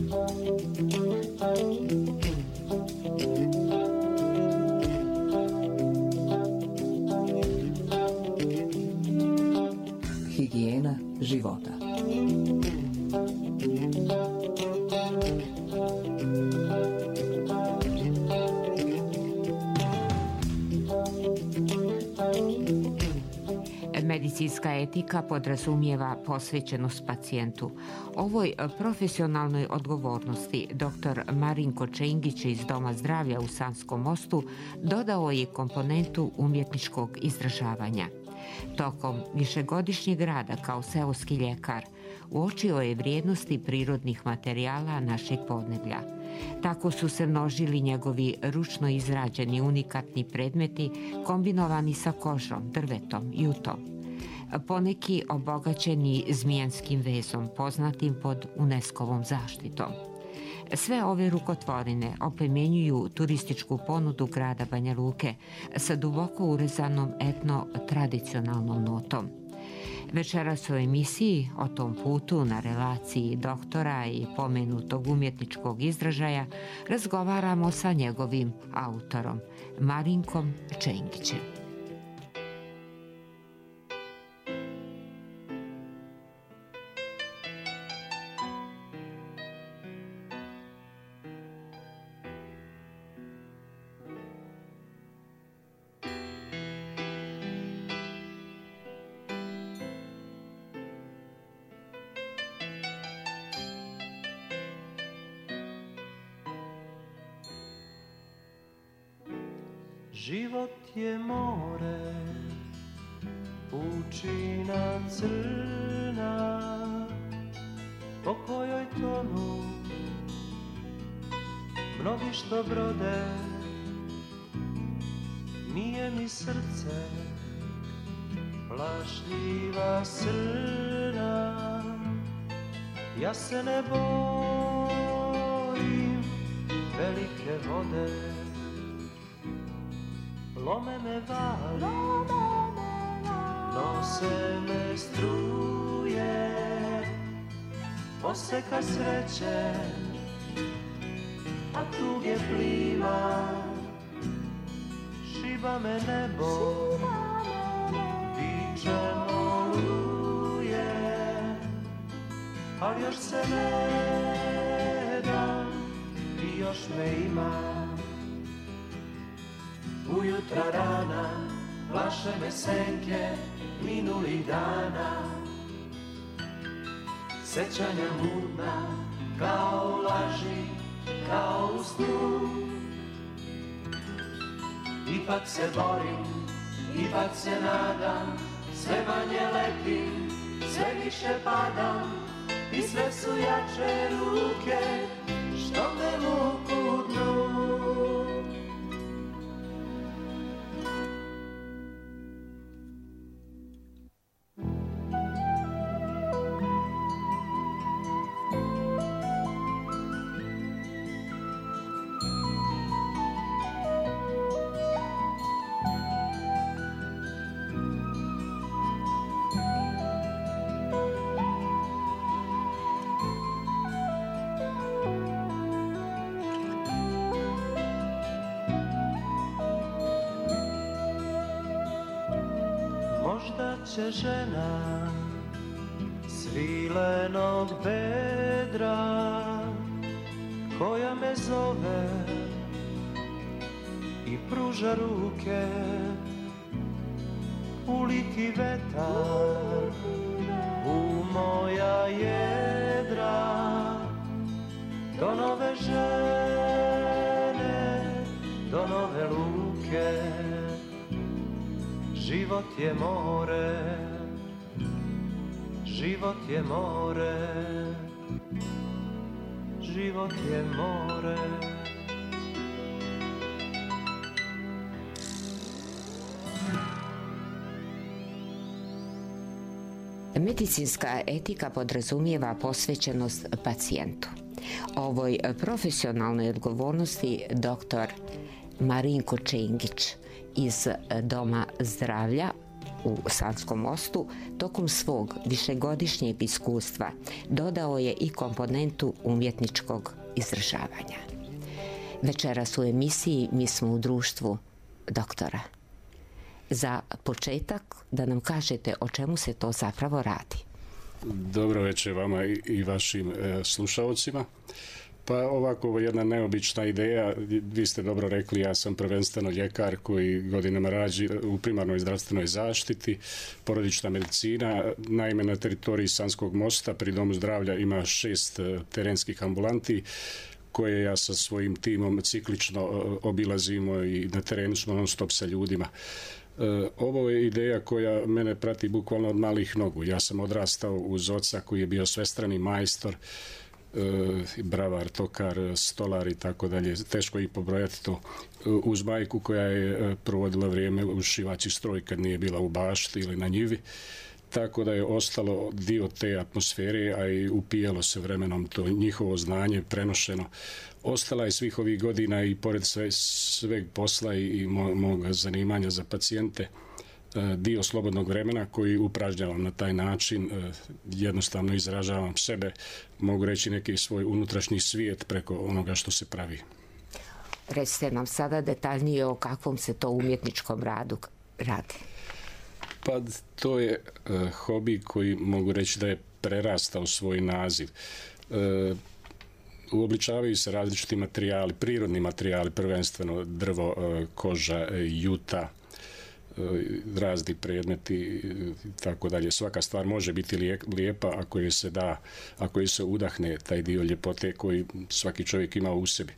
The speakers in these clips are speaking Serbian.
Higijena života. Medicinska etika podrazumijeva posvećenost pacijentu. Ovoj profesionalnoj odgovornosti dr. Marinko Čengić iz Doma zdravlja u Sanskom Mostu dodao je komponentu umjetničkog izražavanja. Tokom višegodišnjeg rada kao seoski ljekar uočio je vrijednosti prirodnih materijala našeg podneblja. Tako su se množili njegovi ručno izrađeni unikatni predmeti kombinovani sa kožom, drvetom, jutom. Poneki obogaćeni zmijanskim vezom, poznatim pod UNESCO-vom zaštitom. Sve ove rukotvorine oplemenjuju turističku ponudu grada Banja Luke sa duboko urezanom etno-tradicionalnom notom. Večeras u emisiji o tom putu na relaciji doktora i pomenutog umjetničkog izražaja razgovaramo sa njegovim autorom, Marinkom Čengićem. Život je more, pučina crna, po kojoj tonu mnogi što brode. Nije mi srce plašljiva srna, ja se ne bojim velike vode. Lome me vali, nose me struje, poseka sreće, a tuge pliva. Šiba me nebo, viče moluje, ali još se ne dam i još me ima. Ujutra rana, plaše me senke minulih dana. Sećanja mutna, kao laži, kao u snu. Ipak se borim, ipak se nadam, sve manje letim, sve više padam. I sve su jače ruke, što me vuku dnu. Možda će žena svilenog bedra, koja me zove i pruža ruke, uliti vetar u moja jedra. Do nove žene, do nove luke. Život je more, život je more, život je more. Medicinska etika podrazumijeva posvećenost pacijentu. Ovoj profesionalnoj odgovornosti dr. Marinko Čengić iz Doma zdravlja u Sanskom Mostu, tokom svog višegodišnjeg iskustva dodao je i komponentu umjetničkog izražavanja. Večeras u emisiji mi smo u društvu doktora. Za početak da nam kažete o čemu se to zapravo radi. Dobro večer vama i vašim slušalcima. Pa ovako, ovo je jedna neobična ideja. Vi ste dobro rekli, ja sam prvenstveno ljekar koji godinama radi u primarnoj zdravstvenoj zaštiti, porodična medicina. Naime, na teritoriji Sanskog Mosta pri Domu zdravlja ima 6 terenskih ambulanti koje ja sa svojim timom ciklično obilazimo i na terenu smo non stop sa ljudima. Ovo je ideja koja mene prati bukvalno od malih nogu. Ja sam odrastao uz oca koji je bio svestrani majstor, bravar, tokar, stolar i tako dalje. Teško i pobrojati to. Uz majku koja je provodila vrijeme u šivaći stroj kad nije bila u bašti ili na njivi. Tako da je ostalo dio te atmosfere, a i upijalo se vremenom to njihovo znanje prenošeno. Ostala je svih ovih godina i pored sveg posla i mog zanimanja za pacijente dio slobodnog vremena koji upražnjavam na taj način, jednostavno izražavam sebe, mogu reći neki svoj unutrašnji svijet preko onoga što se pravi. Recite nam sada detaljnije o kakvom se to umjetničkom radu radi. Pa to je hobi koji mogu reći da je prerastao svoj naziv. Uobličavaju se različiti materijali, prirodni materijali, prvenstveno drvo, koža, juta, razni predmeti i tako dalje. Svaka stvar može biti lijepa ako joj se da, ako joj se udahne taj dio ljepote koji svaki čovjek ima u sebi.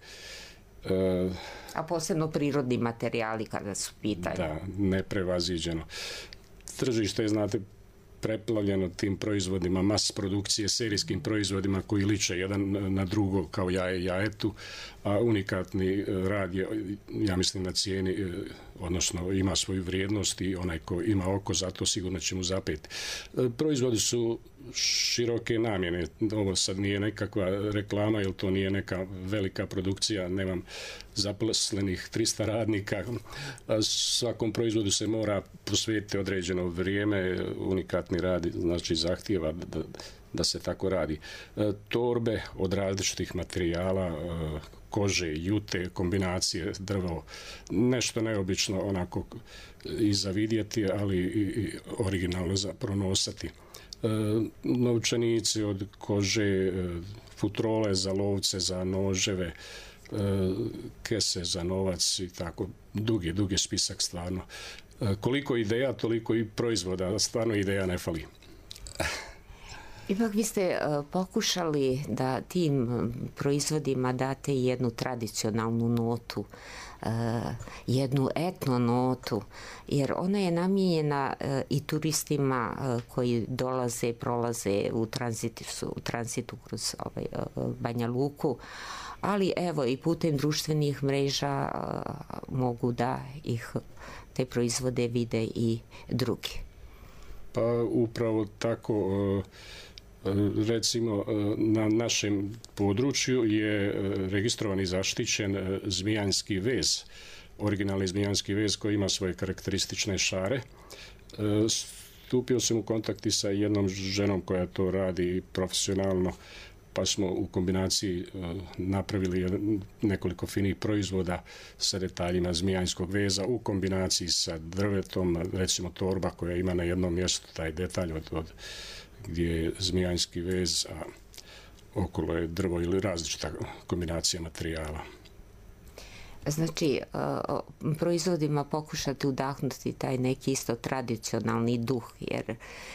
A posebno prirodni materijali kada su pitanje. Da, neprevaziđeno. Tržište je, znate, preplavljeno tim proizvodima, mas produkcije, serijskim proizvodima koji liče jedan na drugo kao jaje jajetu, a unikatni rad je, ja mislim, na cijeni, odnosno ima svoju vrijednost i onaj ko ima oko za to sigurno će mu zapeti. Proizvodi su široke namjene. Ovo sad nije nekakva reklama, jer to nije neka velika produkcija, nemam zaposlenih 300 radnika. Svakom proizvodu se mora posvetiti određeno vrijeme, unikatni rad, znači zahtijeva da se tako radi. Torbe od različitih materijala, kože, jute, kombinacije, drvo, nešto neobično onako i za vidjeti, ali i originalno za pronosati. Novčanici od kože, futrole za lovce, za noževe, kese za novac i tako, dugi spisak stvarno. Koliko ideja, toliko i proizvoda, stvarno ideja ne fali. Ipak vi ste pokušali da tim proizvodima date jednu tradicionalnu notu, jednu etno notu, jer ona je namijenjena i turistima koji dolaze, prolaze u tranzitu kroz Banja Luku, ali evo i putem društvenih mreža mogu da ih te proizvode vide i drugi. Pa upravo tako. Recimo, na našem području je registrovan i zaštićen zmijanski vez, originalni zmijanski vez koji ima svoje karakteristične šare. Stupio sam u kontakti sa jednom ženom koja to radi profesionalno, pa smo u kombinaciji napravili nekoliko finih proizvoda sa detaljima zmijanskog veza u kombinaciji sa drvetom, recimo torba koja ima na jednom mjestu taj detalj od gdje je zmijanski vez, a okolo je drvo ili različita kombinacija materijala. Znači, proizvodima pokušati udahnuti taj neki isto tradicionalni duh, jer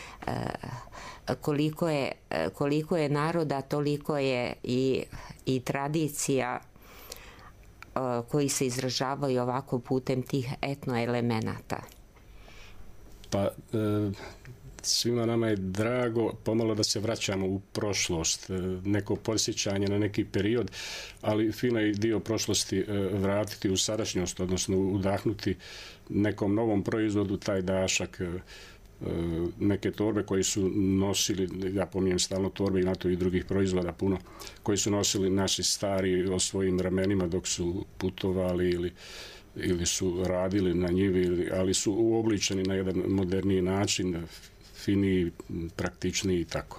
koliko je naroda, toliko je i tradicija koji se izražavaju ovako putem tih etno elemenata. Pa svima nama je drago pomalo da se vraćamo u prošlost, neko podsjećanje na neki period, ali fino je dio prošlosti vratiti u sadašnjost, odnosno udahnuti nekom novom proizvodu taj dašak. Neke torbe koji su nosili, ja pominjem stalno torbe, ima to i drugih proizvoda puno, koji su nosili naši stari o svojim ramenima dok su putovali ili ili su radili na njivi, ali su uobličeni na jedan moderniji način, finiji, praktičniji i tako.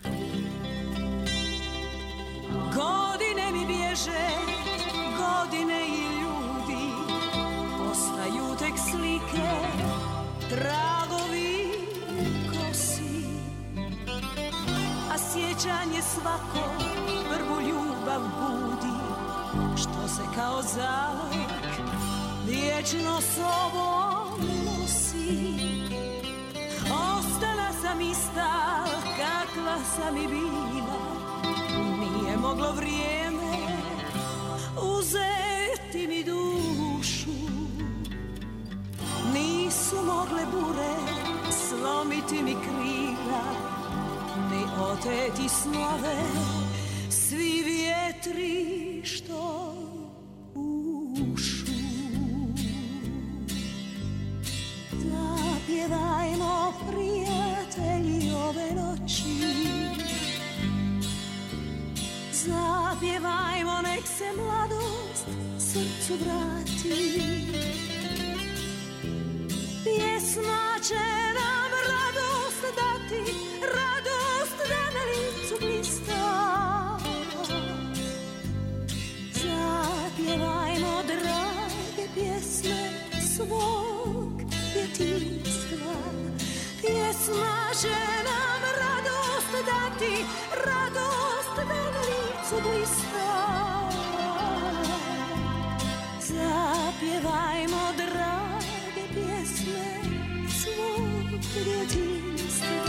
Godine mi bježe, godine i ljudi, ostaju tek slike, tragovi kosi, a sjećanje svako prvu ljubav budi, što se kao zalog vječno sobom nosi. Ostala sam ista kakva sam i bila, nije moglo vrijeme uzeti mi dušu, nisu mogle bure slomiti mi krila, ni oteti snove svi vjetri što ušu. Zapjevajmo, prijatelji, ove noći, zapjevajmo, nek se mladost srcu vrati. Pjesma će nam radost dati, radost da na licu blista. Zapjevajmo, drage pjesme svog djetinjstva. Pjesma će nam radost dati, radost da na licu blista. Zapjevajmo, drage pjesme svog djetinjstva.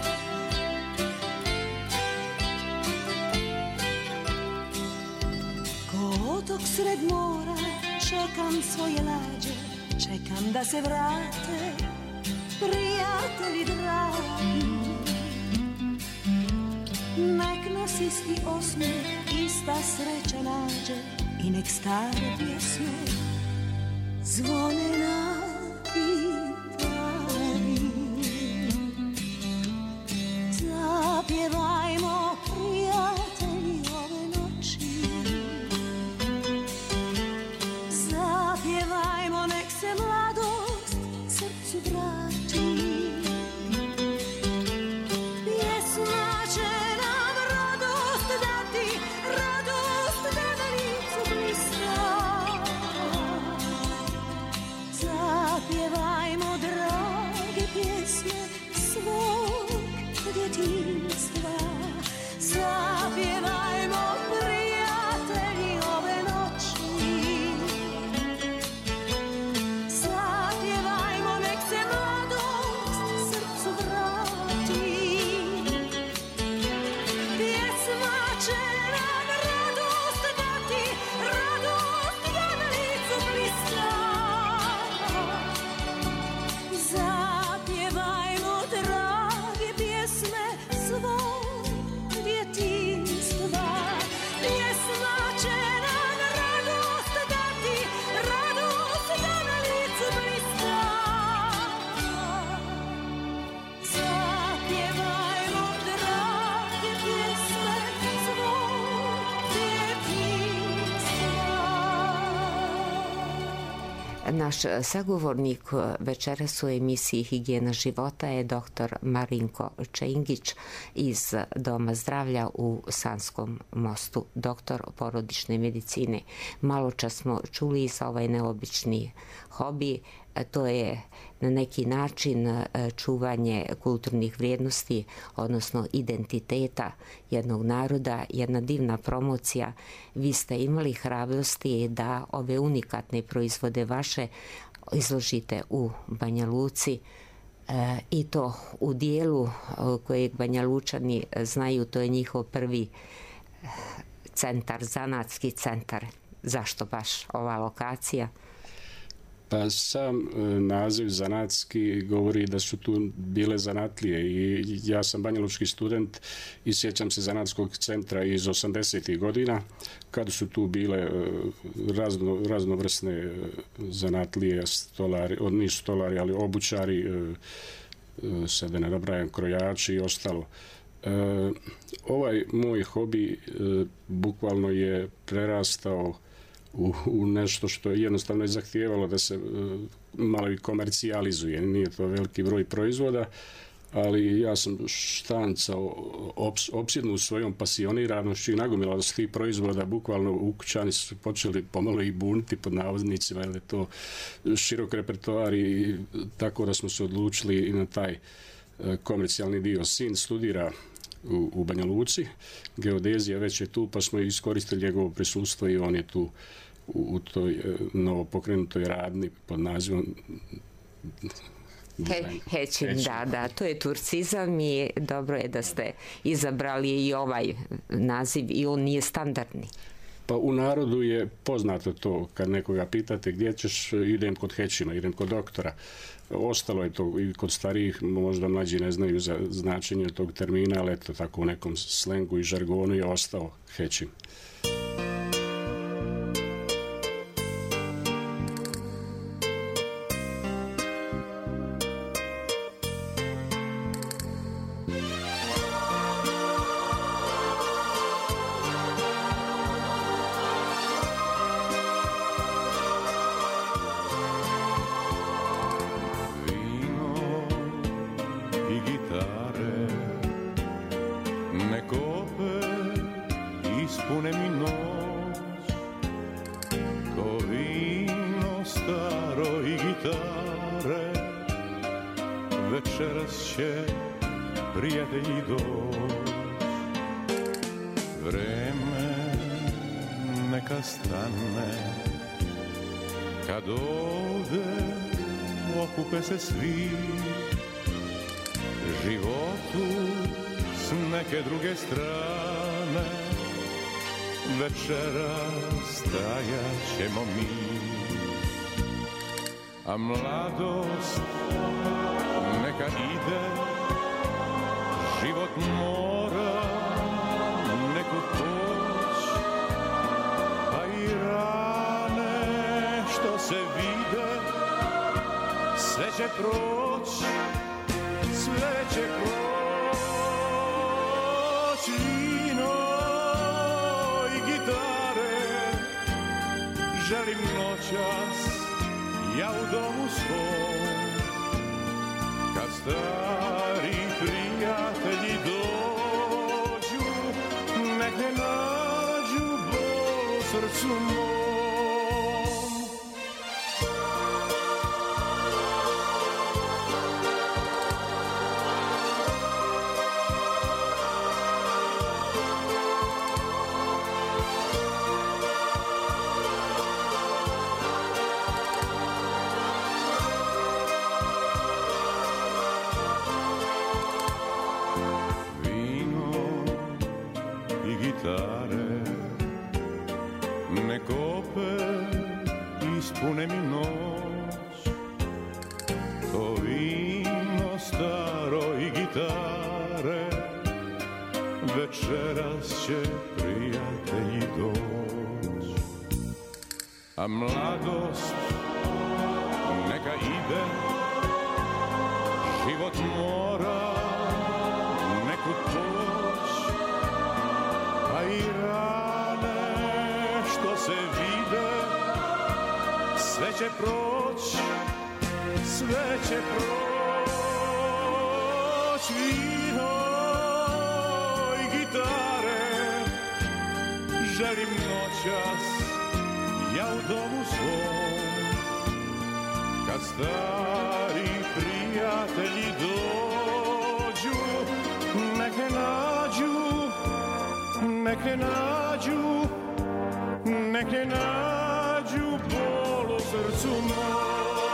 Ko otok sred mora čekam svoje lađe, čekam da se vrate prijatelji dragi. Nek nas isti osmijeh, ista sreća nađe i nek stare pjesme zvone na gitari. Zapjevajmo, prijatelji, ove noći, zapjevajmo, nek se mladost srcu vrati. Pjesma će nam radost dati, radost da na licu blista. Zapjevajmo, drage pjesme svog djetinjstva. Zapjevajmo, prijatelji, ove noći, zapjevajmo, nek se mladost srcu vrati. Pjesma će nam radost dati, radost da na licu blista. Zapjevajmo, drage pjesme svog djetinjstva. Pjesma će nam radost dati, radost da na licu blista. Zapjevajmo, drage pjesme svog djetinjstva. Naš sagovornik večeras u emisiji Higijena života je dr. Marinko Čengić iz Doma zdravlja u Sanskom mostu, doktor porodične medicine. Malo čas smo čuli za ovaj neobični hobi, to je na neki način čuvanje kulturnih vrijednosti, odnosno identiteta jednog naroda, jedna divna promocija. Vi ste imali hrabrosti da ove unikatne proizvode vaše izložite u Banja Luci, i to u dijelu kojeg Banja Lučani znaju, to je njihov prvi centar, zanatski centar. Zašto baš ova lokacija? Pa sam naziv zanatski govori da su tu bile zanatlije i ja sam banjalučki student i sjećam se zanatskog centra iz 80. godina kad su tu bile raznovrsne zanatlije, stolari, nisu stolari, ali obućari, sad da ne nabrajam, krojači i ostalo. Ovaj moj hobi bukvalno je prerastao u nešto što je jednostavno zahtijevalo da se malo i komercijalizuje. Nije to veliki broj proizvoda, ali ja sam štancao opsjednu svojom pasioniranošću i nagomilao s tih proizvoda, bukvalno ukućani su počeli pomalo i buniti pod navodnicima, jer je to širok repertoar i tako da smo se odlučili i na taj komercijalni dio. Sin studira u Banja Luci, geodezija već je tu, pa smo iskoristili njegovo prisustvo i on je tu u toj novo pokrenutoj radni pod nazivom Hatching, da, to je turcizam i dobro je da ste izabrali i ovaj naziv i on nije standardni. Pa u narodu je poznato to, kad nekoga pitate gdje ćeš, idem kod Hećima, idem kod doktora. Ostalo je to i kod starijih, možda mlađi ne znaju za značenje tog termina, ali eto tako u nekom slengu i žargonu je ostao Hećim. Se svi životu s neke druge strane, večera stajat ćemo mi, a mladost neka ide, život mora nekud poć, pa i rane što se vide sve će proć, sve će proć. Vino i gitare želim noćas ja u domu svom, kad stari prijatelji dođu, nek ne nađu bol u srcu mom. Ispune mi noć, to vino staro i gitare, večeras će prijatelji doć, a mladost neka ide, život mora nekud poć, a i rane što se vide, sve će proć, sve će proć. Vino i gitare želim noćas ja u domu svom, kad stari prijatelji dođu, nek ne nađu, nek ne nađu, nek ne nađu bol u srcu moj.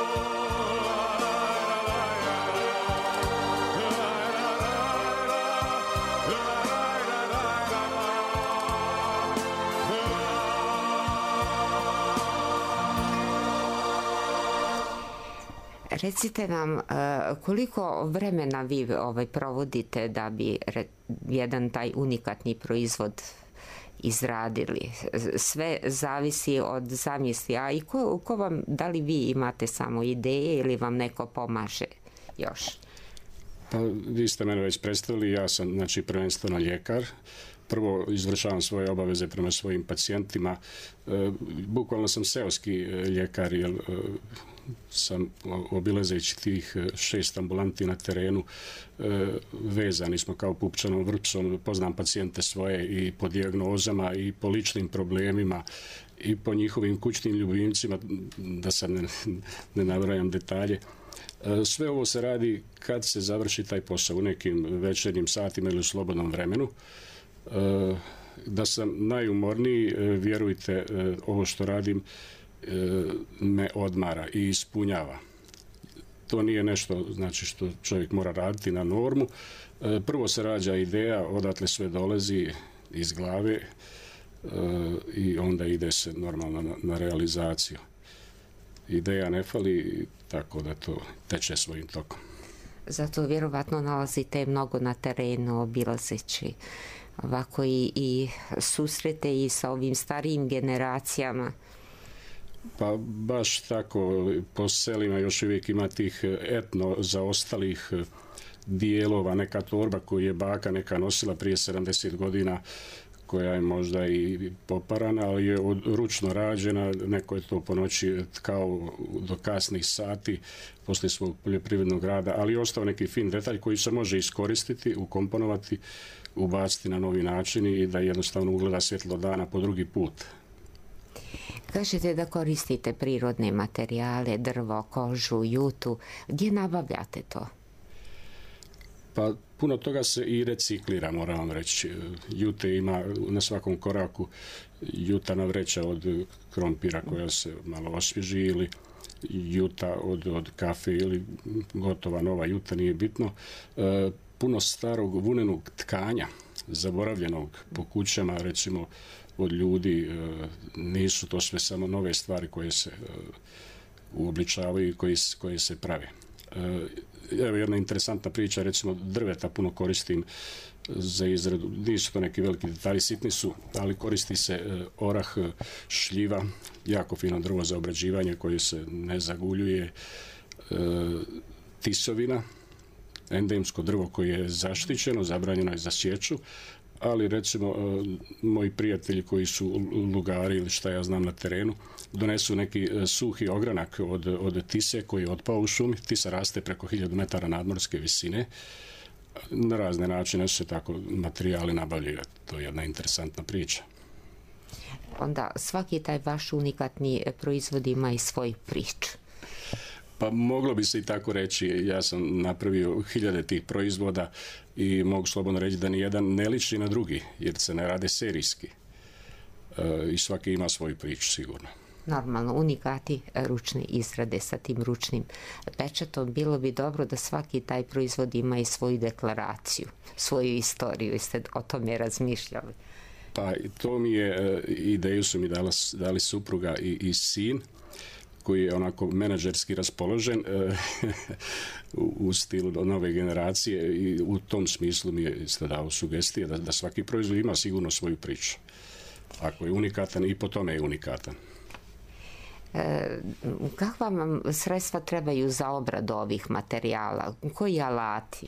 Recite nam koliko vremena vi provodite da bi jedan taj unikatni proizvod izradili. Sve zavisi od zamisli. A i ko vam, da li vi imate samo ideje ili vam neko pomaže još? Pa vi ste mene već predstavili, ja sam prvenstveno ljekar, prvo izvršavam svoje obaveze prema svojim pacijentima. Bukvalno sam seoski ljekar, jer sam obilazeći tih 6 ambulanti na terenu, vezani smo kao pupčanom vrpcom, poznam pacijente svoje i po dijagnozama i po ličnim problemima i po njihovim kućnim ljubimcima, da sad ne nabrajam detalje. Sve ovo se radi kad se završi taj posao, u nekim večernjim satima ili u slobodnom vremenu. Da sam najumorniji, vjerujte, ovo što radim me odmara i ispunjava. To nije nešto, znači, što čovjek mora raditi na normu. Prvo se rađa ideja, odatle sve dolazi iz glave i onda ide se normalno na realizaciju. Ideja ne fali, tako da to teče svojim tokom. Zato vjerovatno nalazite mnogo na terenu, obilazeći ovako i susrete i sa ovim starijim generacijama. Pa baš tako, po selima još uvijek ima tih etno zaostalih dijelova, neka torba koju je baka neka nosila prije 70 godina, koja je možda i poparana, ali je ručno rađena, neko je to po noći tkao do kasnih sati poslije svog poljoprivrednog rada, ali je ostao neki fin detalj koji se može iskoristiti, ukomponovati, ubaciti na novi način i da jednostavno ugleda svjetlo dana po drugi put. Kažete da koristite prirodne materijale, drvo, kožu, jutu. Gdje nabavljate to? Pa puno toga se i reciklira, moram vam reći. Jute ima na svakom koraku, jutana vreća od krompira koja se malo osvježi, ili juta od kafe, ili gotova nova juta, nije bitno. Puno starog vunenog tkanja, zaboravljenog po kućama, recimo od ljudi, nisu to sve samo nove stvari koje se uobličavaju i koje se prave. Evo jedna interesantna priča, recimo drveta puno koristim za izradu, nisu to neki veliki detalji, sitni su, ali koristi se orah, šljiva, jako fino drvo za obrađivanje koje se ne zaguljuje, tisovina, endemsko drvo koje je zaštićeno, zabranjeno je za sječu, ali recimo moji prijatelji koji su lugari ili šta ja znam na terenu, donesu neki suhi ogranak od tise koji je otpao u šumi. Tisa raste preko 1000 metara nadmorske visine. Na razne načine se tako materijali nabavljaju. To je jedna interesantna priča. Onda svaki taj vaš unikatni proizvod ima i svoju priču. Pa moglo bi se i tako reći. Ja sam napravio 1000 tih proizvoda i mogu slobodno reći da nijedan ne liči na drugi, jer se ne rade serijski. I svaki ima svoju priču, sigurno. Normalno, unikati ručne izrade sa tim ručnim pečatom. Bilo bi dobro da svaki taj proizvod ima i svoju deklaraciju, svoju istoriju. Jeste o tome razmišljali? Pa to mi je, ideju su mi dali supruga i sin, koji je onako menadžerski raspoložen u stilu nove generacije, i u tom smislu mi je isto dao sugestije da svaki proizvod ima sigurno svoju priču. Ako je unikatan, i po tome je unikatan. Kakva vam sredstva trebaju za obradu ovih materijala? Koji alati?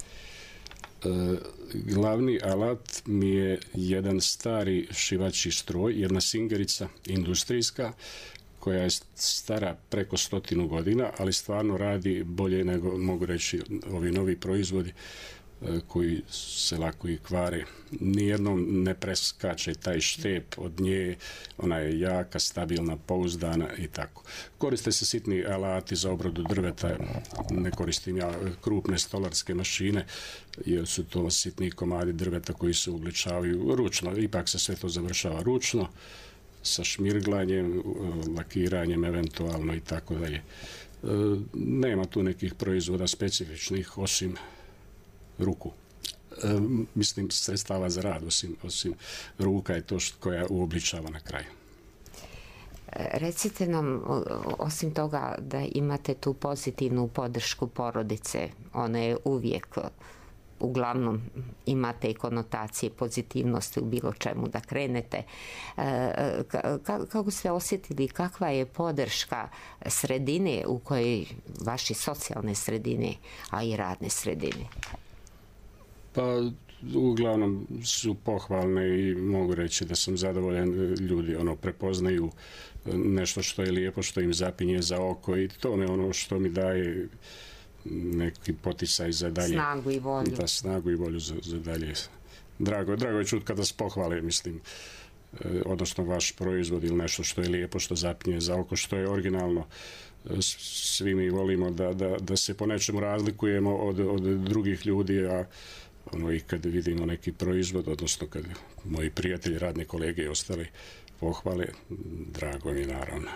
Glavni alat mi je jedan stari šivaći stroj, jedna singerica industrijska, koja je stara preko 100 godina, ali stvarno radi bolje nego, mogu reći, ovi novi proizvodi koji se lako i kvare. Nijednom ne preskače taj štep od nje, ona je jaka, stabilna, pouzdana i tako. Koriste se sitni alati za obradu drveta, ne koristim ja krupne stolarske mašine, jer su to sitni komadi drveta koji se uobličavaju ručno. Ipak se sve to završava ručno, sa šmirglanjem, lakiranjem eventualno i tako dalje. Nema tu nekih proizvoda specifičnih osim ruku. Mislim, sredstava za rad osim ruka je to koja uobličava na kraju. Recite nam, osim toga da imate tu pozitivnu podršku porodice, ona je uvijek, uglavnom imate i konotacije pozitivnosti u bilo čemu da krenete. Kako ste osjetili, kakva je podrška sredine u kojoj, vaše socijalne sredine, a i radne sredine? Pa uglavnom su pohvalne i mogu reći da sam zadovoljan. Ljudi prepoznaju nešto što je lijepo, što im zapinje za oko i to je ono što mi daje neki poticaj za dalje. Snagu i volju. Da, snagu i volju za dalje. Drago je čuti kada se pohvale, mislim, odnosno vaš proizvod ili nešto što je lijepo, što zapinje za oko, što je originalno. Svi mi volimo da se po nečemu razlikujemo od drugih ljudi, a i kad vidimo neki proizvod, odnosno kad moji prijatelji, radni kolege i ostali pohvale, drago mi naravno.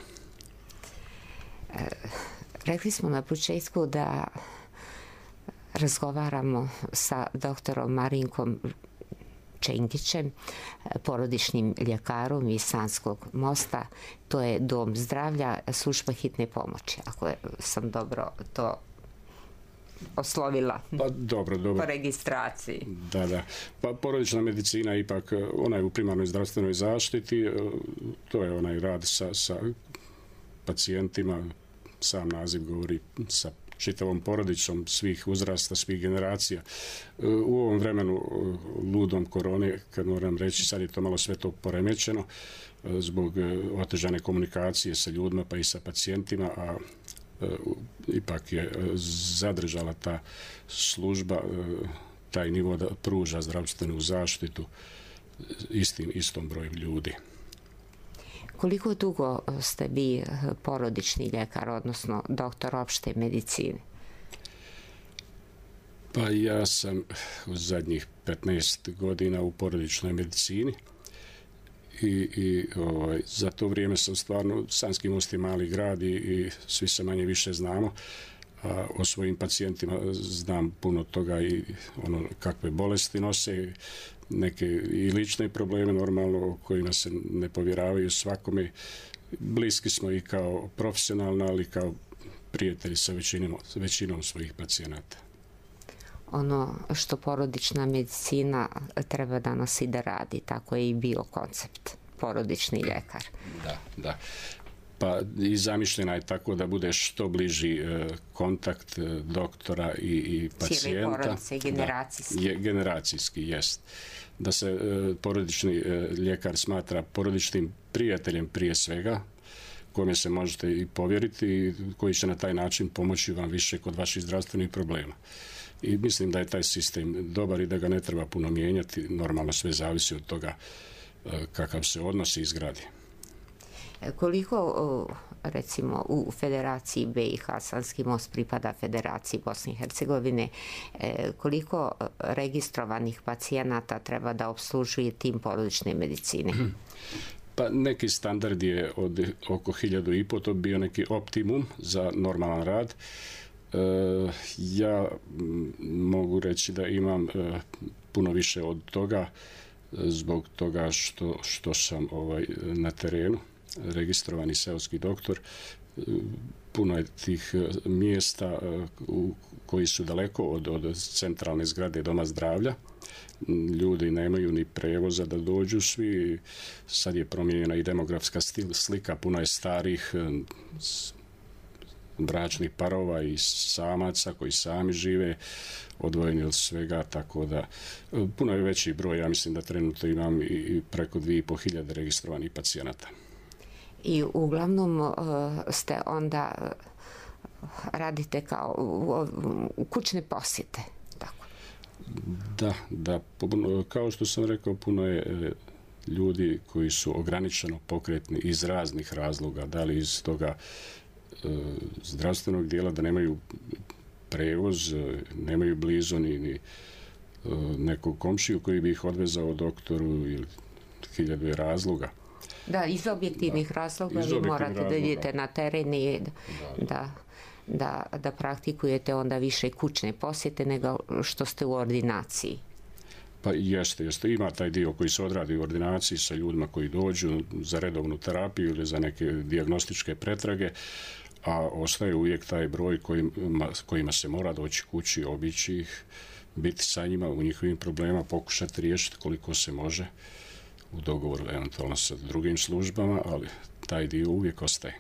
Rekli smo na početku da razgovaramo sa doktorom Marinkom Čengićem, porodičnim ljekarom iz Sanskog mosta. To je dom zdravlja, služba hitne pomoći, ako sam dobro to oslovila. Pa dobro. Po registraciji. Da. Pa porodična medicina ipak, ona je u primarnoj zdravstvenoj zaštiti, to je onaj rad sa pacijentima, sam naziv govori sa čitavom porodicom svih uzrasta, svih generacija. U ovom vremenu ludom korone, kad moram reći, sad je to malo sve to poremećeno zbog otežane komunikacije sa ljudima pa i sa pacijentima, a ipak je zadržala ta služba taj nivo da pruža zdravstvenu zaštitu istom broju ljudi. Koliko dugo ste vi porodični ljekar, odnosno doktor opšte medicine? Pa ja sam u zadnjih 15 godina u porodičnoj medicini i za to vrijeme sam stvarno, Sanski Most je mali grad i svi se manje više znamo. A o svojim pacijentima znam puno toga i kakve bolesti nose, neke i lične probleme normalno o kojima se ne povjeravaju svakome. Bliski smo i kao profesionalno, ali kao prijatelji sa većinom svojih pacijenata. Ono što porodična medicina treba da nosi da radi, tako je i bio koncept porodični ljekar. Da. Pa i zamišljena je tako da bude što bliži kontakt doktora i pacijenta. Cijeli porodice, generacijski. Generacijski, jest. Da se porodični ljekar smatra porodičnim prijateljem prije svega, kome se možete i povjeriti i koji će na taj način pomoći vam više kod vaših zdravstvenih problema. I mislim da je taj sistem dobar i da ga ne treba puno mijenjati. Normalno sve zavisi od toga kakav se odnos izgradi. Koliko, recimo, u Federaciji BiH, Sanski Most pripada Federaciji Bosne i Hercegovine, koliko registrovanih pacijenata treba da opslužuje tim porodične medicine? Pa neki standard je od oko 1500, to bi bio neki optimum za normalan rad. Ja mogu reći da imam puno više od toga zbog toga što sam na terenu registrovani seoski doktor. Puno je tih mjesta koji su daleko od centralne zgrade doma zdravlja. Ljudi nemaju ni prevoza da dođu svi. Sad je promijenjena i demografska slika, puno je starih bračnih parova i samaca koji sami žive odvojeni od svega, tako da puno je veći broj. Ja mislim da trenutno imam i preko 2500 registrovanih pacijenata. I uglavnom ste onda radite kao kućne posjete, tako? Da. Kao što sam rekao, puno je ljudi koji su ograničeno pokretni iz raznih razloga, da li iz toga zdravstvenog dijela da nemaju prevoz, nemaju blizu ni nekog komšiju koji bi ih odvezao doktoru ili 1000 razloga. Da, iz objektivnih razloga vi morate da idete na teren i da praktikujete onda više kućne posjete nego što ste u ordinaciji. Pa jeste. Ima taj dio koji se odradi u ordinaciji sa ljudima koji dođu za redovnu terapiju ili za neke dijagnostičke pretrage, a ostaje uvijek taj broj kojima se mora doći kući, obići ih, biti sa njima u njihovim problemima, pokušati riješiti koliko se može u dogovoru eventualno sa drugim službama, ali taj dio uvijek ostaje.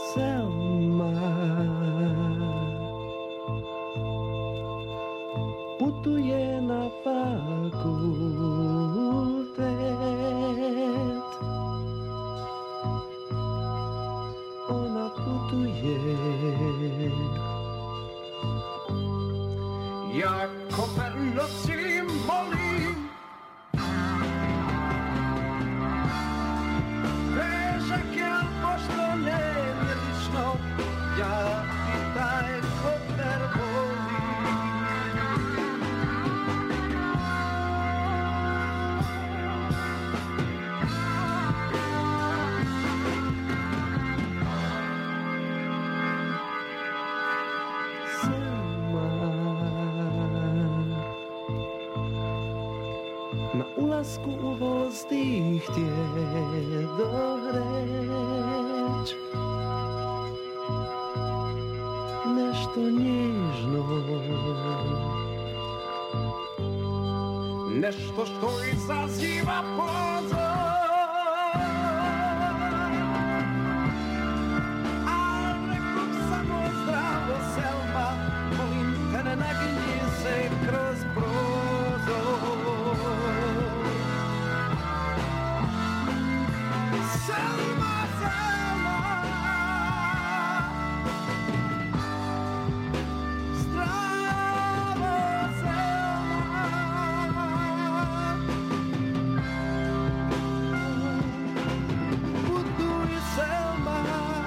Selma putuje na fakultet. Ona putuje. Ja ko noći molim, težak je, al pošto nemilično, ja i taj koper volim. Na ulasku u voz ti htjedo reć nešto nježno, nešto što izaziva pozor. Al rekao samo zdravo, Selma, molim te ne naginji se kroz prozor. Selma, Selma, zdravo, Selma, putuj, Selma,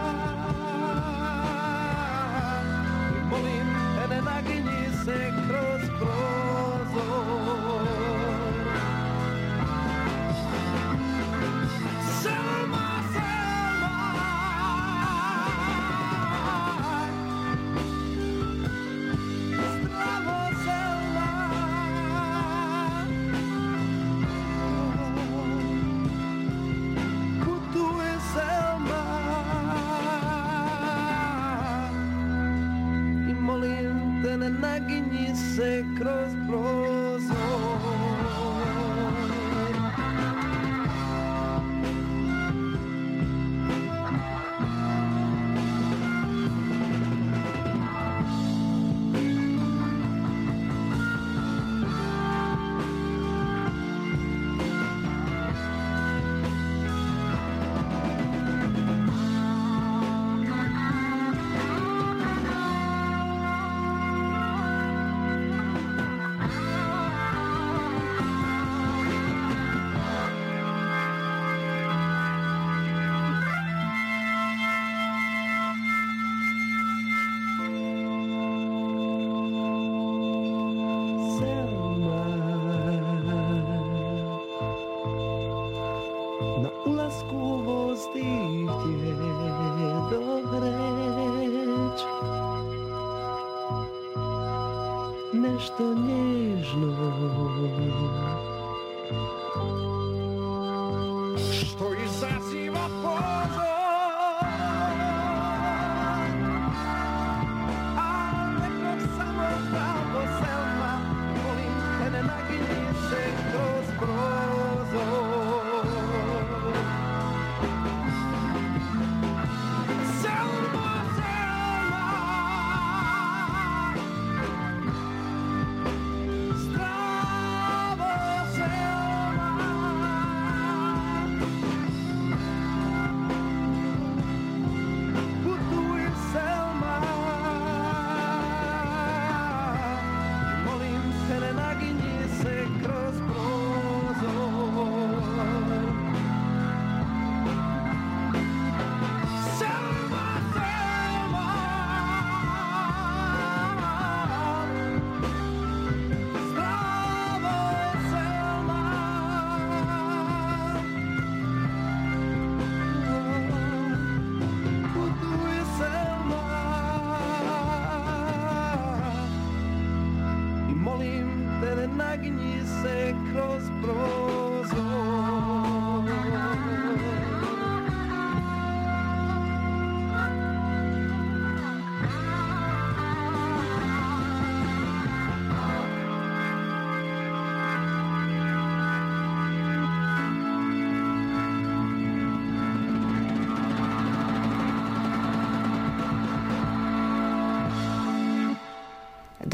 i molim te ne naginji se kroz prozor. Selma, Selma, zdravo, Selma, putuje, Selma, i molim te ne naginji se kroz prozor. Selma, na ulasku u voz ti htjedo reć nešto nježno, što izaziva pozor. Al rekao samo zdravo, Selma, molim te ne naginji se kroz prozor. Selma, Selma, zdravo,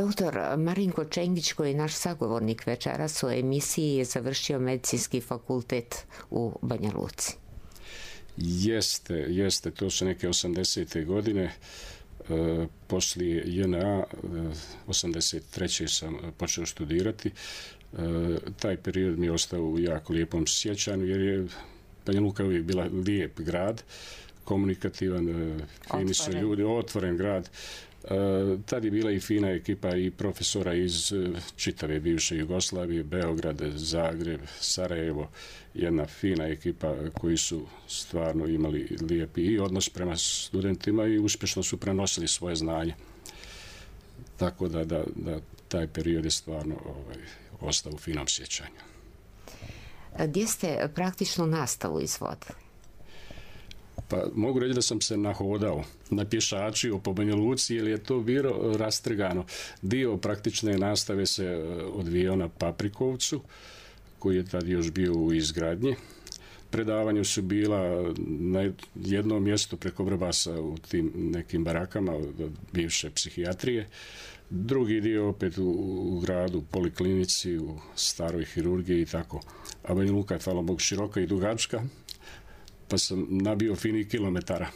Doktor Marinko Čengić, koji je naš sagovornik večeras u emisiji, je završio medicinski fakultet u Banja Luci. Jeste, to su neke 80. godine. Poslije JNA 83. sam počeo studirati. Taj period mi je ostao u jako lijepom sjećanju, jer je Banja Luka uvijek bila lijep grad, komunikativan, fini su ljudi, otvoren grad. Tad je bila i fina ekipa i profesora iz čitave bivše Jugoslavije, Beograd, Zagreb, Sarajevo, jedna fina ekipa koji su stvarno imali lijepi i odnos prema studentima i uspješno su prenosili svoje znanje. Tako da taj period je stvarno ostao u finom sjećanju. Gdje ste praktičnu nastavu izvodili? Pa mogu reći da sam se nahodao, napješačio po Banja Luci, jer je to bilo rastrgano. Dio praktične nastave se odvijao na Paprikovcu, koji je tad još bio u izgradnji. Predavanja su bila na jednom mjestu preko Vrbasa u tim nekim barakama od bivše psihijatrije. Drugi dio opet u gradu, poliklinici, u staroj hirurgiji i tako. A Banja Luka je, hvala Bogu, široka i dugačka, pa sam nabio finih kilometara.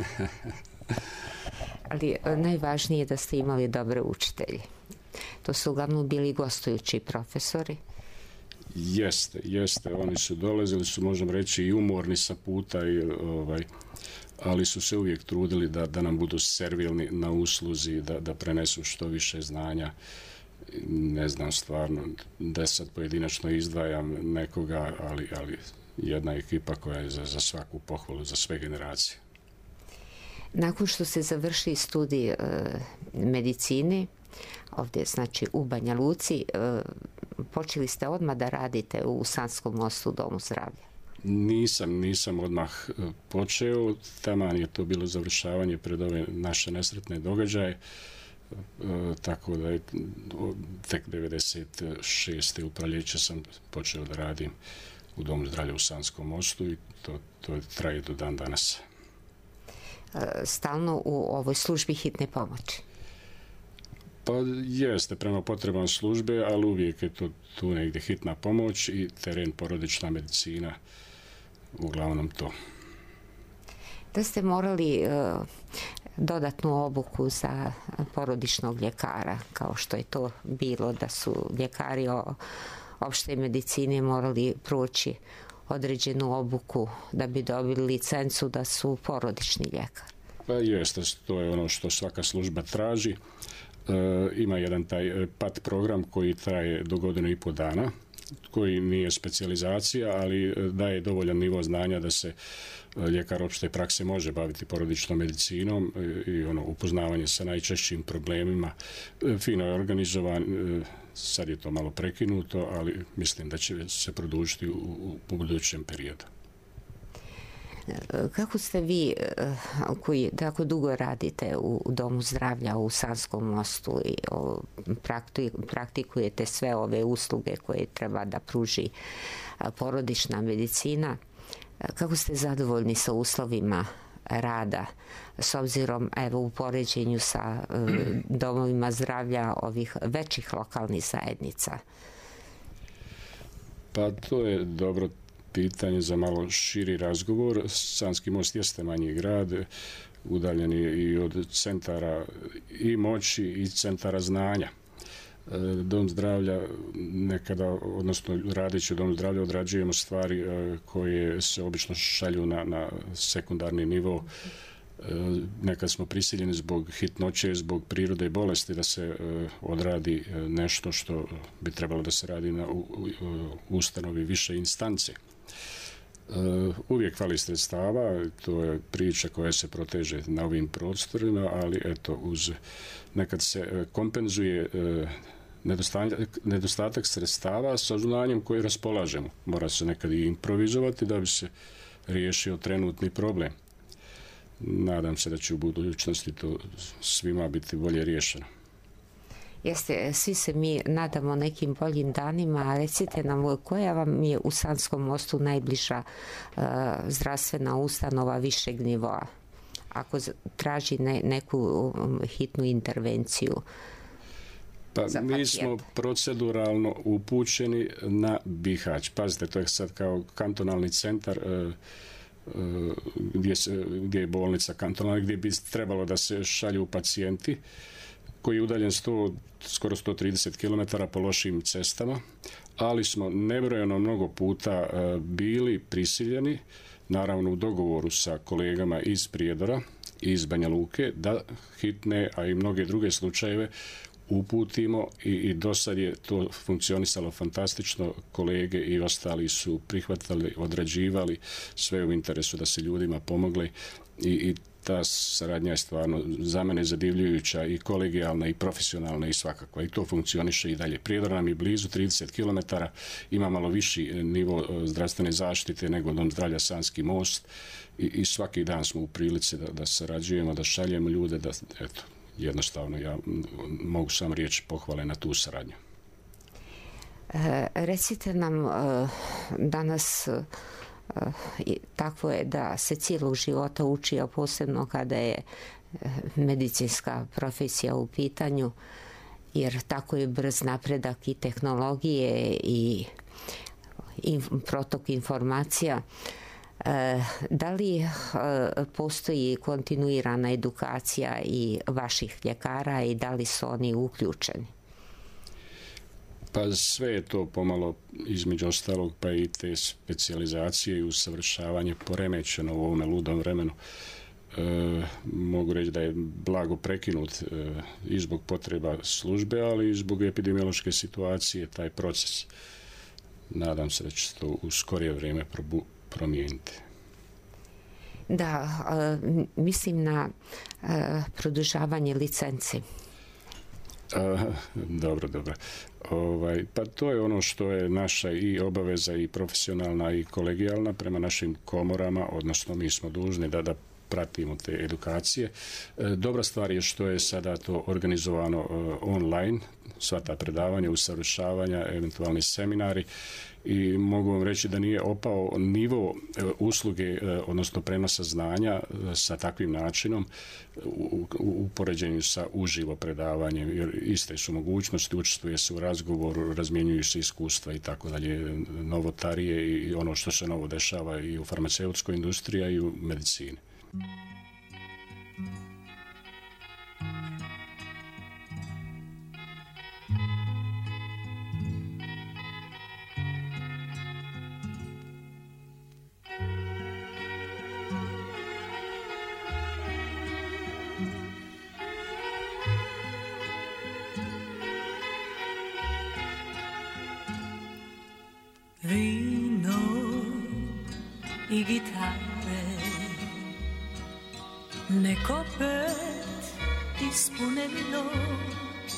Ali najvažnije je da ste imali dobre učitelje. To su uglavnom bili gostujući profesori. Jeste. Oni su dolazili, su možemo reći i umorni sa puta, ali su se uvijek trudili da nam budu servilni na usluzi, da prenesu što više znanja. Ne znam stvarno, 10 pojedinačno izdvajam nekoga, ali jedna ekipa koja je za svaku pohvalu, za sve generacije. Nakon što se završi studij medicine, ovdje znači u Banja Luci, počeli ste odmah da radite u Sanskom mostu u Domu zdravlja? Nisam odmah počeo, taman je to bilo završavanje pred ove naše nesretne događaje, tako da je tek 96. u proljeće sam počeo da radim u Domu zdravlja u Sanskom mostu i to traje do dan danas. Stalno u ovoj službi hitne pomoći? Pa jeste, prema potrebama službe, ali uvijek je to tu negdje hitna pomoć i teren porodična medicina, uglavnom to. Da ste morali dodatnu obuku za porodičnog ljekara, kao što je to bilo, da su ljekari opšte medicine morali proći određenu obuku da bi dobili licencu da su porodični ljekar? Pa jeste, to je ono što svaka služba traži. Ima jedan taj PAT program koji traje do 1,5 dana, koji nije specijalizacija, ali daje dovoljan nivo znanja da se ljekar opšte prakse može baviti porodičnom medicinom i upoznavanje sa najčešćim problemima. Fino je organizovan, sad je to malo prekinuto, ali mislim da će se produžiti u budućem periodu. Kako ste vi, koji tako dugo radite u Domu zdravlja u Sanskom mostu i praktikujete sve ove usluge koje treba da pruži porodična medicina, kako ste zadovoljni sa uslovima rada s obzirom u poređenju sa domovima zdravlja ovih većih lokalnih zajednica? Pa to je dobro pitanje za malo širi razgovor. Sanski most jeste manji grad, udaljen je i od centara i moći i centara znanja. Dom zdravlja nekada, odnosno radeći u Domu zdravlja, odrađujemo stvari koje se obično šalju na sekundarni nivo. Nekad smo prisiljeni zbog hitnoće, zbog prirode i bolesti da se odradi nešto što bi trebalo da se radi na ustanovi više instance. Uvijek fali sredstava, to je priča koja se proteže na ovim prostorima, ali eto, nekad se kompenzuje nedostatak sredstava sa znanjem koje raspolažemo. Mora se nekad i improvizovati da bi se riješio trenutni problem. Nadam se da će u budućnosti to svima biti bolje riješeno. Jeste, svi se mi nadamo nekim boljim danima, a recite nam koja vam je u Sanskom mostu najbliža zdravstvena ustanova višeg nivoa, ako traži neku hitnu intervenciju? Pa mi smo proceduralno upućeni na Bihać. Pazite, to je sad kao kantonalni centar gdje je bolnica kantonalna, gdje bi trebalo da se šalju pacijenti koji je udaljen skoro 130 km po lošim cestama, ali smo nebrojeno mnogo puta bili prisiljeni, naravno u dogovoru sa kolegama iz Prijedora i iz Banja Luke, da hitne, a i mnoge druge slučajeve uputimo i do sad je to funkcionisalo fantastično. Kolege i ostali su prihvatali, odrađivali sve u interesu da se ljudima pomogle i ta saradnja je stvarno za mene zadivljujuća i kolegijalna i profesionalna i svakakva. I to funkcioniše i dalje. Prijedor nam je blizu 30 km, ima malo viši nivo zdravstvene zaštite nego Dom zdravlja Sanski most i svaki dan smo u prilici da sarađujemo, da šaljemo ljude, da eto, jednostavno ja mogu sam riječi pohvale na tu saradnju. Recite nam, danas takvo je da se cijelog života uči, a posebno kada je medicinska profesija u pitanju, jer tako je brz napredak i tehnologije i protok informacija. Da li postoji kontinuirana edukacija i vaših ljekara i da li su oni uključeni? Pa sve je to pomalo, između ostalog, pa i te specijalizacije i usavršavanje poremećeno u ovome ludom vremenu. Mogu reći da je blago prekinut i zbog potreba službe, ali i zbog epidemiološke situacije taj proces. Nadam se da će to u skorije vrijeme promijeniti. Da, mislim na produžavanje licenci. Dobro. Pa to je ono što je naša i obaveza i profesionalna i kolegijalna prema našim komorama, odnosno mi smo dužni da pratimo te edukacije. Dobra stvar je što je sada to organizovano online, sva ta predavanja, usavršavanja, eventualni seminari, i mogu vam reći da nije opao nivo usluge, odnosno prenosa znanja sa takvim načinom u poređenju sa uživo predavanjem, jer iste su mogućnosti, učestvuje se u razgovoru, razmjenjuju se iskustva i tako dalje, novotarije i ono što se novo dešava i u farmaceutskoj industriji i u medicini. Vino i gitare nek opet ispune mi noć.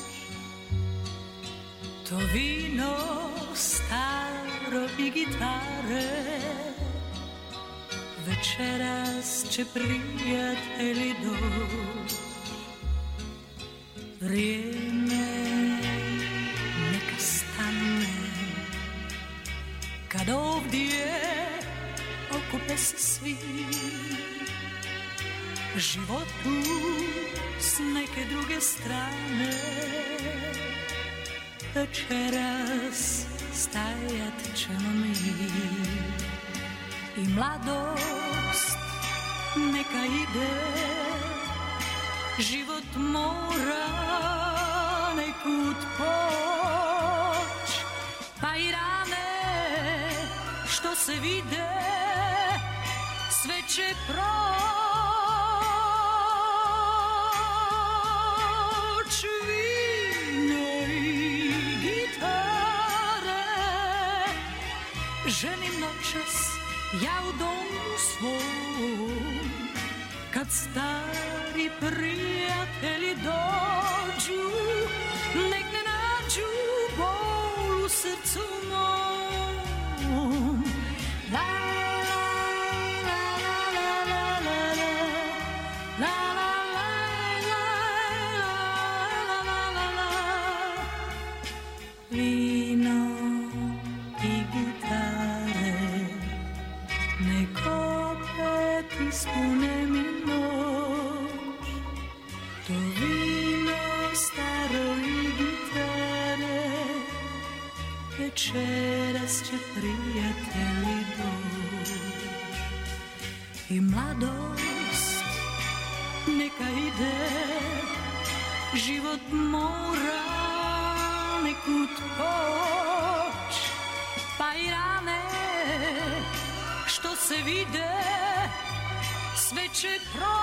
To vino staro i gitare večeras će prijatelji doć. Vrijeme neka stane kad ovdje okupe se svi, životu s neke druge strane. Večeras stajat ćemo mi i mladost neka ide, život mora nekud poć, pa i rane što se vide sve će proć. Vino i gitare ženim noćas ja u domu svom, kad stari prijatelji dođu, nek ne nađu bol u srcu mom. Vino i gitare nek opet ispune mi noć. To vino staro i gitare večeras će prijatelji doći i mladost neka ide, život mora nekud poć, pa i rane što se vide sve će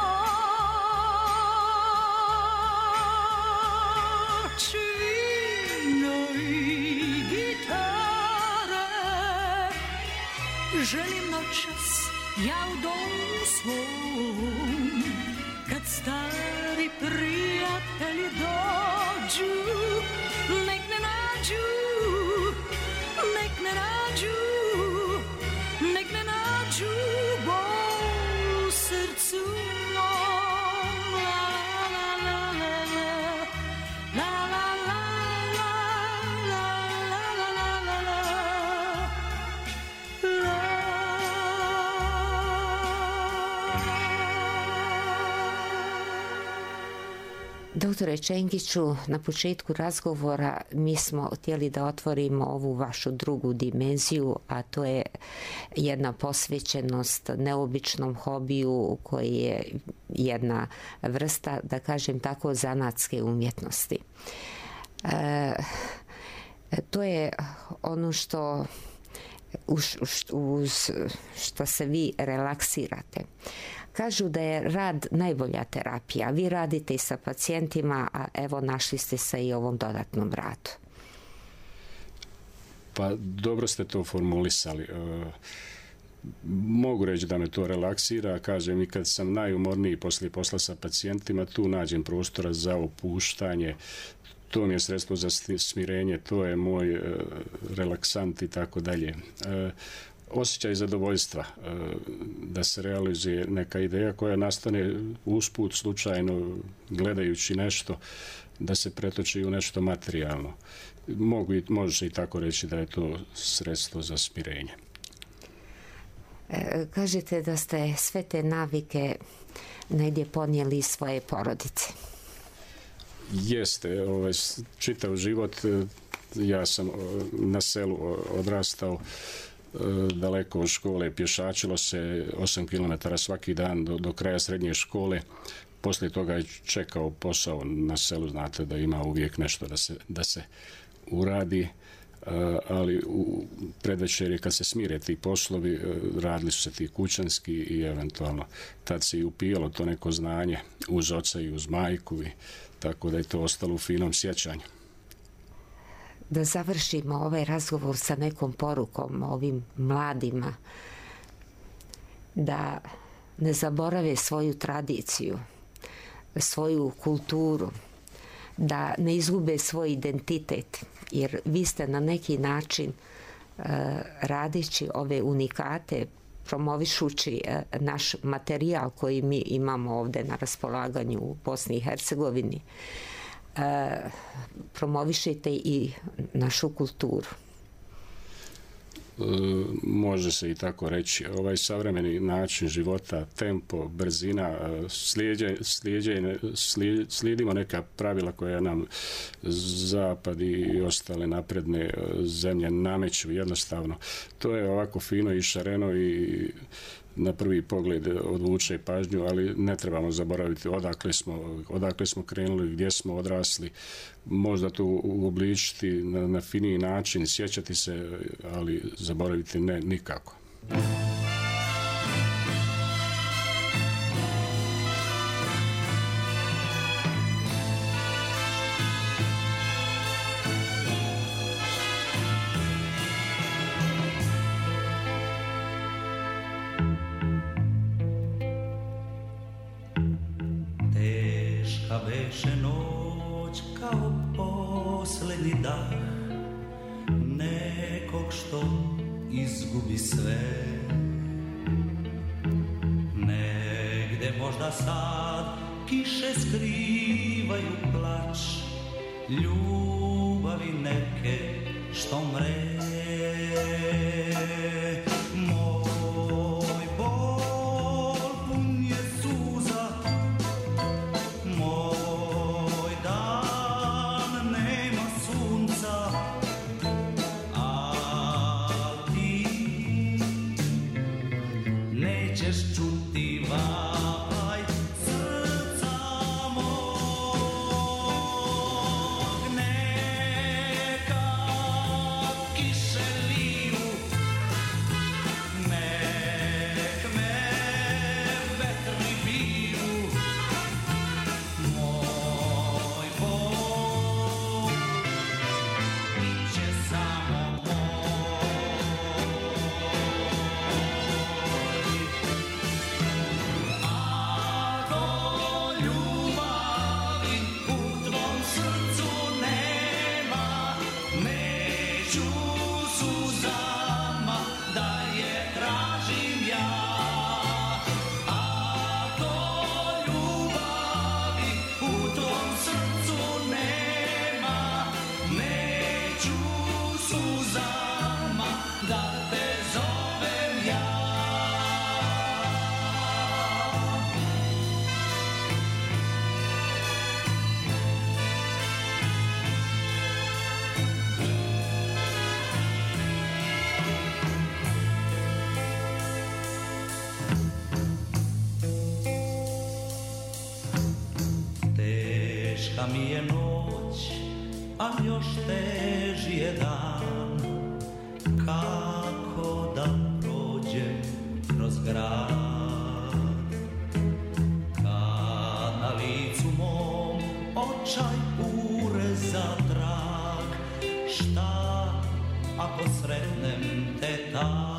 proć. Vino i gitare želim noćas ja u domu svom, kad stari prijatelji dođu, nek ne nađu, nek ne nađu, nek ne nađu bol u srcu mom. La la la la la, la la la la, la la la la la, la. Doktore Čengiću, na početku razgovora mi smo htjeli da otvorimo ovu vašu drugu dimenziju, a to je jedna posvećenost neobičnom hobiju koji je jedna vrsta, da kažem tako, zanatske umjetnosti. To je ono što uz što se vi relaksirate. Kažu da je rad najbolja terapija. Vi radite i sa pacijentima, a evo našli ste se i ovom dodatnom radu. Pa dobro ste to formulisali. Mogu reći da me to relaksira. Kažem, i kad sam najumorniji poslije posla sa pacijentima, tu nađem prostora za opuštanje. To mi je sredstvo za smirenje, to je moj relaksant i tako dalje. Osjećaj zadovoljstva da se realizuje neka ideja koja nastane usput, slučajno, gledajući nešto, da se pretoči u nešto materijalno. Može se i tako reći da je to sredstvo za smirenje. Kažete da ste sve te navike negdje ponijeli iz svoje porodice. Jeste, čitav život, ja sam na selu odrastao, daleko od škole, pješačilo se 8 km svaki dan do kraja srednje škole. Poslije toga je čekao posao na selu, znate da ima uvijek nešto da se uradi, ali u predvečerje kad se smire ti poslovi, radili su se ti kućanski i eventualno tad se i upijalo to neko znanje uz oca i uz majku, tako da je to ostalo u finom sjećanju. Da završimo ovaj razgovor sa nekom porukom ovim mladima, da ne zaborave svoju tradiciju, svoju kulturu, da ne izgube svoj identitet, jer vi ste na neki način radeći ove unikate, promovišući naš materijal koji mi imamo ovdje na raspolaganju u Bosni i Hercegovini, promovišete i našu kulturu. Može se i tako reći. Ovaj savremeni način života, tempo, brzina, slijedimo neka pravila koja nam zapad i ostale napredne zemlje nameću jednostavno. To je ovako fino i šareno i na prvi pogled odvuče pažnju, ali ne trebamo zaboraviti odakle smo krenuli, gdje smo odrasli, možda to uobličiti na finiji način, sjećati se, ali zaboraviti ne, nikako. Beše noć kao posljednji dah nekog što izgubi sve. Negde možda sad kiše skrivaju plač ljubavi neke što mre. A teška mi je noć, a još teži je dan. Kako da prođem kroz grad, kad na licu mom očaj ureza trag. Šta ako sretnem te tad?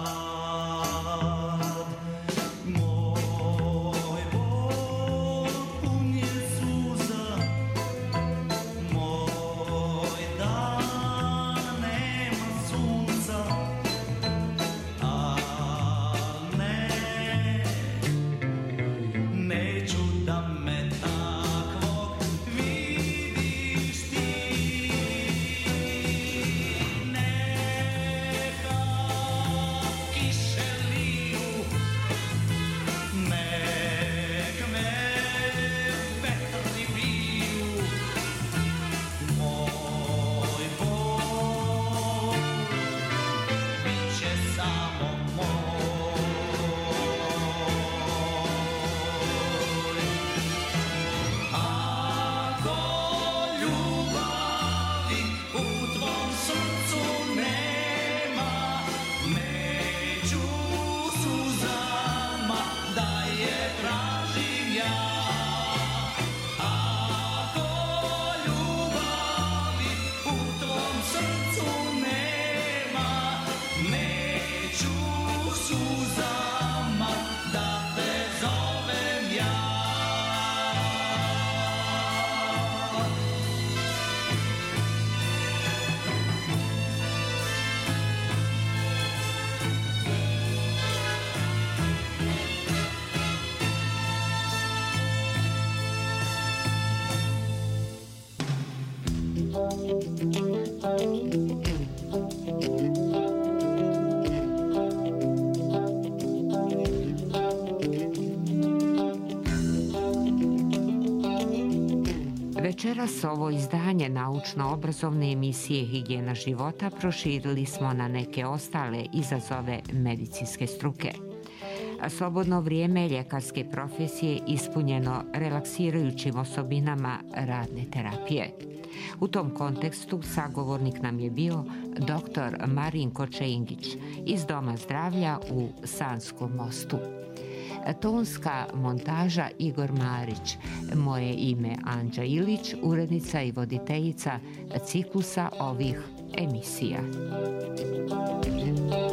Večeras ovo izdanje naučno-obrazovne emisije Higijena života proširili smo na neke ostale izazove medicinske struke. Slobodno vrijeme ljekarske profesije ispunjeno relaksirajućim osobinama radne terapije. U tom kontekstu sagovornik nam je bio dr. Marinko Čengić iz Doma zdravlja u Sanskom Mostu. Tonska montaža Igor Marić. Moje ime Anđa Ilić, urednica i voditeljica ciklusa ovih emisija.